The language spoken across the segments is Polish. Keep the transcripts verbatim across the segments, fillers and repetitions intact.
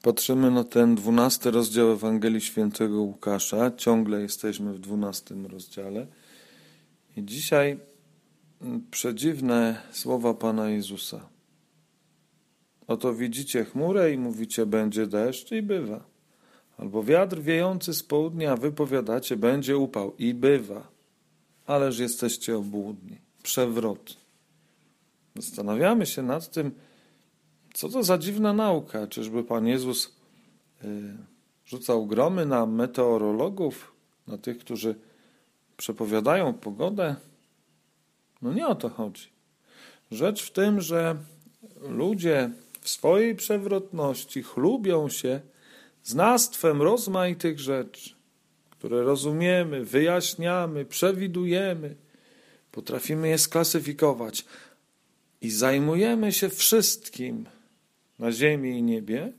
Patrzymy na ten dwunasty rozdział Ewangelii Świętego Łukasza. Ciągle jesteśmy w dwunastym rozdziale. I dzisiaj przedziwne słowa Pana Jezusa. Oto widzicie chmurę i mówicie, będzie deszcz i bywa. Albo wiatr wiejący z południa, wy powiadacie, będzie upał i bywa. Ależ jesteście obłudni. Przewrot. Zastanawiamy się nad tym, co to za dziwna nauka. Czyżby Pan Jezus y, rzucał gromy na meteorologów, na tych, którzy przepowiadają pogodę? No nie o to chodzi. Rzecz w tym, że ludzie w swojej przewrotności chlubią się znawstwem rozmaitych rzeczy, które rozumiemy, wyjaśniamy, przewidujemy, potrafimy je sklasyfikować i zajmujemy się wszystkim na ziemi i niebie,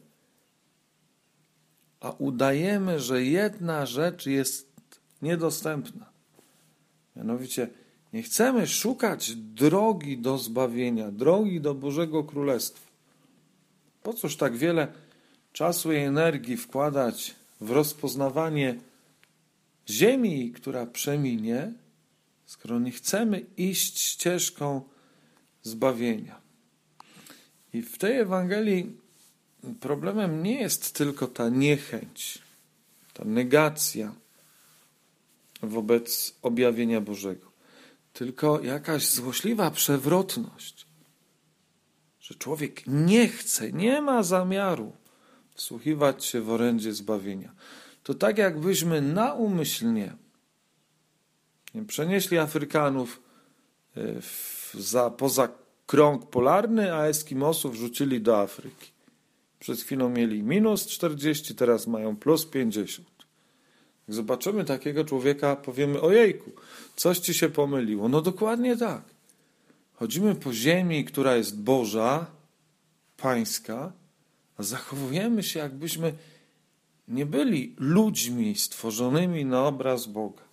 a udajemy, że jedna rzecz jest niedostępna. Mianowicie nie chcemy szukać drogi do zbawienia, drogi do Bożego Królestwa. Po cóż tak wiele czasu i energii wkładać w rozpoznawanie ziemi, która przeminie, skoro nie chcemy iść ścieżką zbawienia. I w tej Ewangelii problemem nie jest tylko ta niechęć, ta negacja wobec objawienia Bożego, tylko jakaś złośliwa przewrotność, że człowiek nie chce, nie ma zamiaru wsłuchiwać się w orędzie zbawienia. To tak jakbyśmy naumyślnie przenieśli Afrykanów w, za, poza krąg polarny, a Eskimosów rzucili do Afryki. Przed chwilą mieli minus czterdzieści, teraz mają plus pięćdziesiąt. Jak zobaczymy takiego człowieka, powiemy, ojejku, coś ci się pomyliło. No dokładnie tak. Chodzimy po ziemi, która jest Boża, pańska, a zachowujemy się, jakbyśmy nie byli ludźmi stworzonymi na obraz Boga.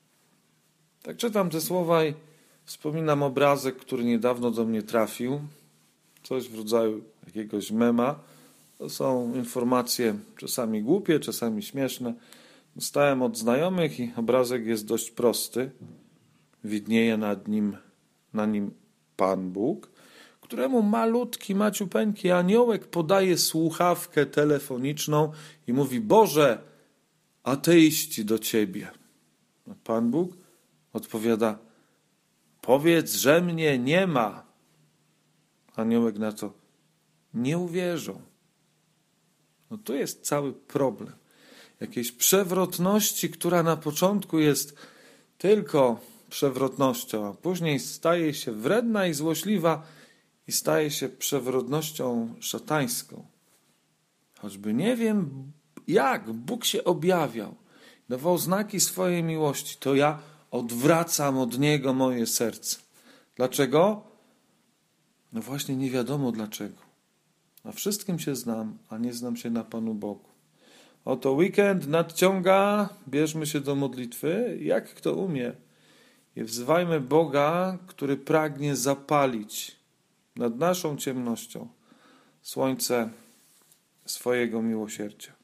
Tak czytam te słowa i wspominam obrazek, który niedawno do mnie trafił. Coś w rodzaju jakiegoś mema. To są informacje czasami głupie, czasami śmieszne. Dostałem od znajomych i obrazek jest dość prosty. Widnieje nad nim, na nim Pan Bóg, któremu malutki, maciupeńki aniołek podaje słuchawkę telefoniczną i mówi, Boże, ateiści do Ciebie. A Pan Bóg odpowiada, powiedz, że mnie nie ma. Aniołek na to, nie uwierzą. No to jest cały problem. Jakiejś przewrotności, która na początku jest tylko przewrotnością, a później staje się wredna i złośliwa i staje się przewrotnością szatańską. Choćby nie wiem, jak Bóg się objawiał, dawał znaki swojej miłości, to ja odwracam od Niego moje serce. Dlaczego? No właśnie nie wiadomo dlaczego. Na wszystkim się znam, a nie znam się na Panu Bogu. Oto weekend nadciąga, bierzmy się do modlitwy, jak kto umie. I wzywajmy Boga, który pragnie zapalić nad naszą ciemnością słońce swojego miłosierdzia.